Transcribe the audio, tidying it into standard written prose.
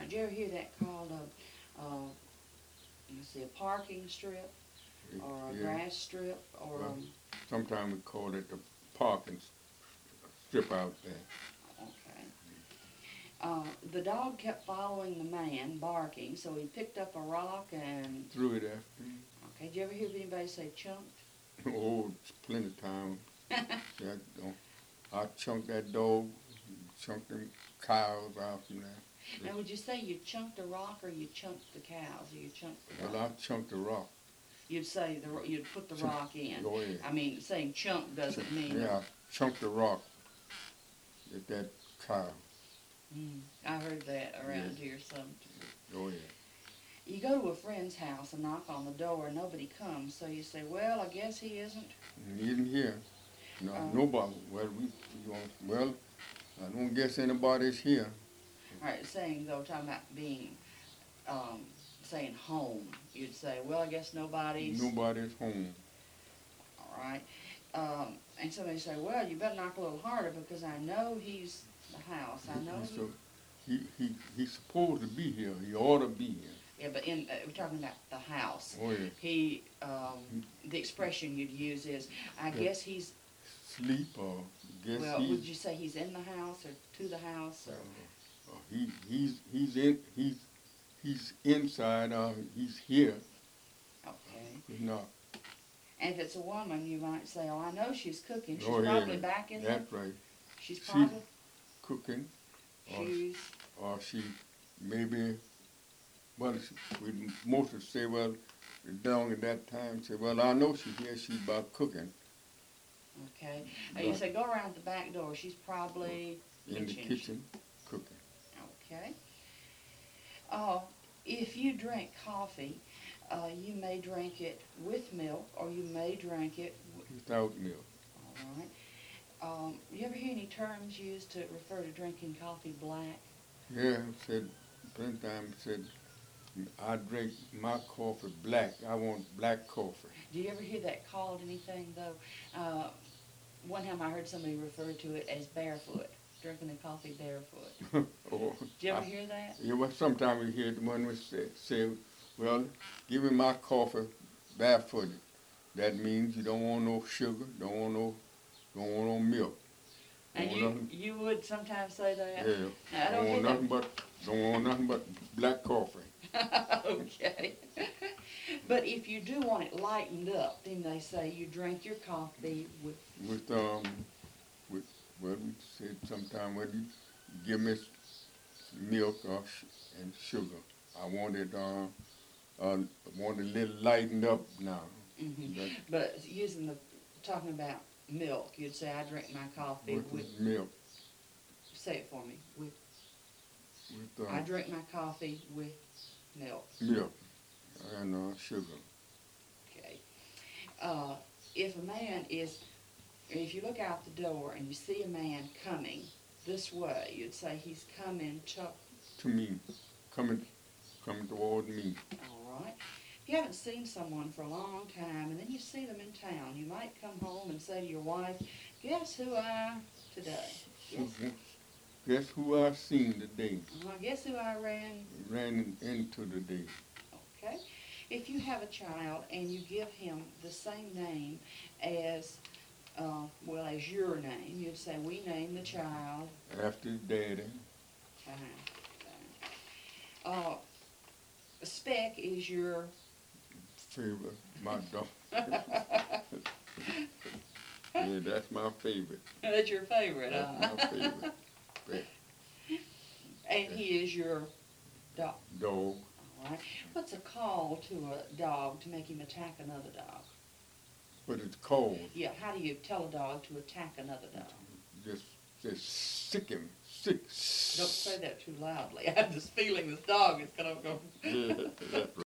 did you ever hear that called let's see, a parking strip or a Yeah. grass strip or Well, sometimes we call it the parking strip out there. okay. The dog kept following the man, barking, so he picked up a rock and Threw it after him. okay. Did you ever hear anybody say chunked? Oh, it's plenty of times. I chunked that dog, chunked them cows out from there. Now, would you say you chunked a rock or you chunked the cows or you chunked the rock? Well, I chunked the rock. You'd say you'd put the rock in. Go ahead. I mean, saying chunk doesn't mean. Yeah, I chunked the rock at that cow. I heard that around Yeah. here some. Go ahead. You go to a friend's house and knock on the door and nobody comes, so you say, well, I guess he isn't. He isn't here. No, nobody. Well, I don't guess anybody's here. All right, saying though, talking about being, saying home, you'd say, well, I guess nobody's. Nobody's home. All right. And somebody say, well, you better knock a little harder because I know he's the house. I know. So he's supposed to be here. He ought to be here. Yeah, but we're talking about the house. Oh yeah. He, the expression you'd use is, I guess he's. Sleep or guess Well, he's. would you say he's in the house or to the house or? He's inside. He's here. Okay. He's not. And if it's a woman, you might say, oh, I know she's cooking. She's Oh, yeah. probably back in That's right. She's probably. Cooking. She's. Or she maybe. Well, we mostly say, well, down at that time, say, well, I know she's here. She's about cooking. Okay. You say go around the back door. She's probably In the kitchen, cooking. Okay. If you drink coffee, you may drink it with milk, or you may drink it without milk. All right. You ever hear any terms used to refer to drinking coffee black? Yeah, said plenty of times said I drink my coffee black. I want black coffee. Do you ever hear that called anything though? One time I heard somebody refer to it as barefoot, drinking the coffee barefoot. Oh, Did you ever hear that? Yeah, well, sometimes we hear the one we say, well, give me my coffee barefooted. That means you don't want no sugar, don't want no milk. And you would sometimes say that? Yeah. I don't want nothing but black coffee. Okay. But if you do want it lightened up, then they say you drink your coffee with well, we said sometime when you give me milk and sugar. I want it a little lightened up now. Mm-hmm. But talking about milk, you'd say I drink my coffee with milk. Say it for me. I drink my coffee with milk. Milk and sugar. Okay. If you look out the door and you see a man coming this way, you'd say he's coming to me, coming toward me. All right. If you haven't seen someone for a long time and then you see them in town, you might come home and say to your wife, guess who I today? Guess who I seen today? Guess who I ran into today. Okay. If you have a child and you give him the same name as your name, you'd say, we name the child after daddy. Speck is your favorite, my dog. Yeah, that's my favorite. That's your favorite, That's my favorite. And he is your dog. Dog. All right. What's a call to a dog to make him attack another dog? But it's cold. Yeah, how do you tell a dog to attack another dog? Just sick him. Sick. Don't say that too loudly. I have this feeling this dog is going to go. Yeah, that's right.